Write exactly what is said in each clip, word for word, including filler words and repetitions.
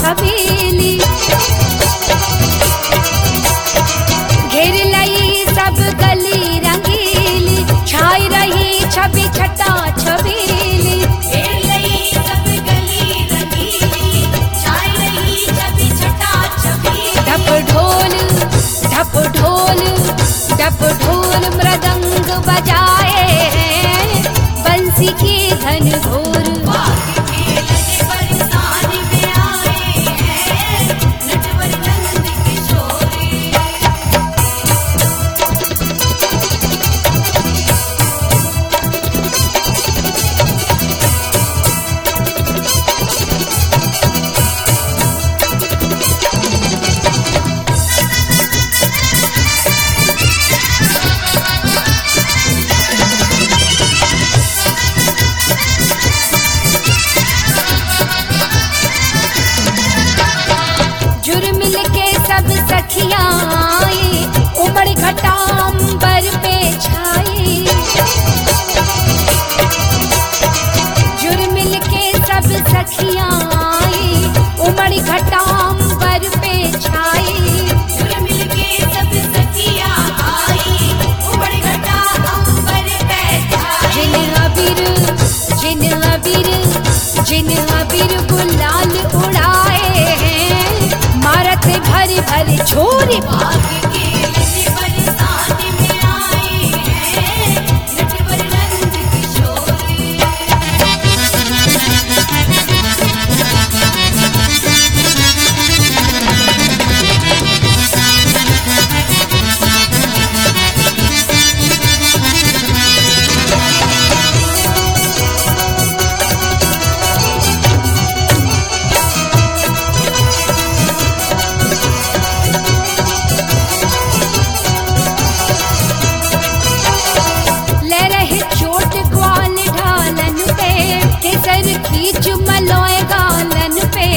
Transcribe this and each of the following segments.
छबीली। घेर लई सब गली रंगीली, छाई रही छवि छटा छबीली। घेर लई सब गली रंगीली, छाई रही छवि छटा छबीली। ढप ढोल ढप ढोल ढप ढोल मृदंग बजाए हैं, बंसी की घन घोर। बाग के लगे बरसाने में आए हैं, नटवर नंद किशोरी। जुर्मिल के सब सखियां आई, उमड़ घटा अंबर पे छाई। जुर्मिल के सब सखियां आई, उमड़ घटा अंबर पे छाई। जुर्मिल के सब सखियां आई, उमड़ घटा अंबर पे छाई। जिन अबीर जिन अबीर जिन अबीर गुलाल उड़ाए हैं, मारत भर भर छोरी। बाग के लगे बरसाने में आए हैं, नटवर नंद किशोरी। ले रहे चोट ग्वाल ढालन पे, केसर खींच मलोए गालन पे।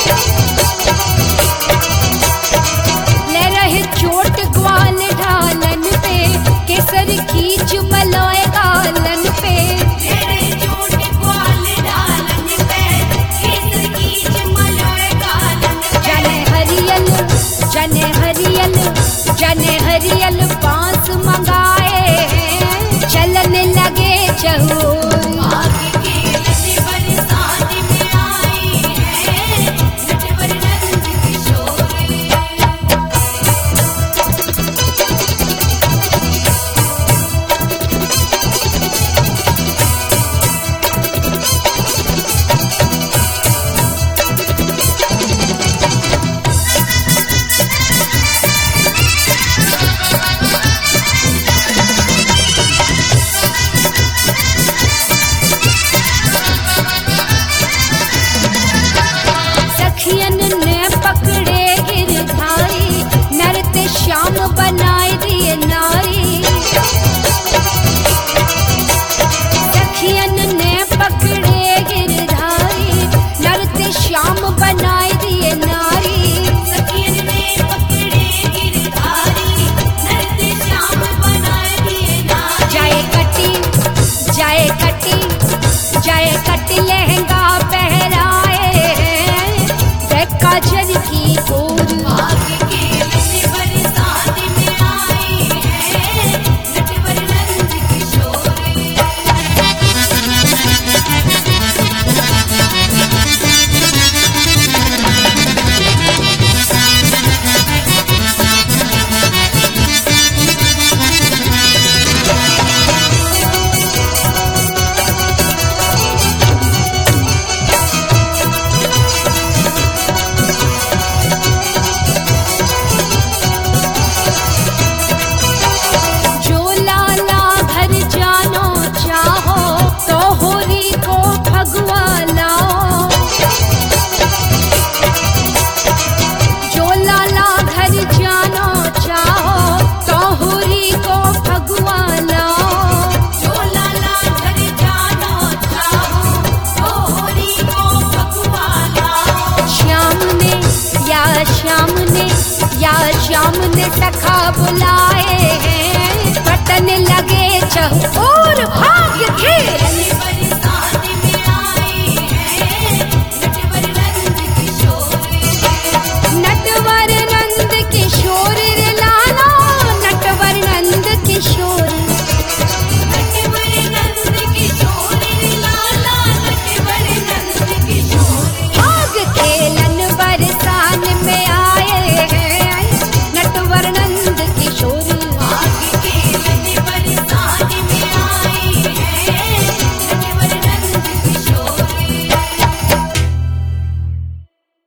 ले रहे चोट ग्वाल ढालन पे, केसर खींच मलोए गालन पे। तेरे चोट ग्वाल डालन पे, केसर कीच मलोए गालन पे। जने हरियल जने हरियल जने हरियल बांस मंगाए हैं, चलन लगे चहुर। बाग के लगे बरसाने में आए हैं, नटवर नंद किशोरी। सखियन ने पकड़े गिरधारी, नरत श्याम बनाए दिए नारी। सखियन ने पकड़े गिरधारी, नरत श्याम बनाए दिए नारी। सखियन ने पकड़े गिरधारी, नरते श्याम बनाए दिए नारी। जाए कटी जाए कटी जाए कटी लहंगा पहराए हैं, देखा जल की गोर। बाग के लगे बरसाने में आए हैं, नटवर नंद किशोरी। जो लाला घर जानो चाहो, तो होरी को भगवा लाओ। जो लाला घर जानो चाहो, तो होरी को भगवा लाओ। जो लाला घर जानो चाहो, तो होरी को भगवा लाओ। श्याम ने या श्याम ने या श्याम ने सखा बुला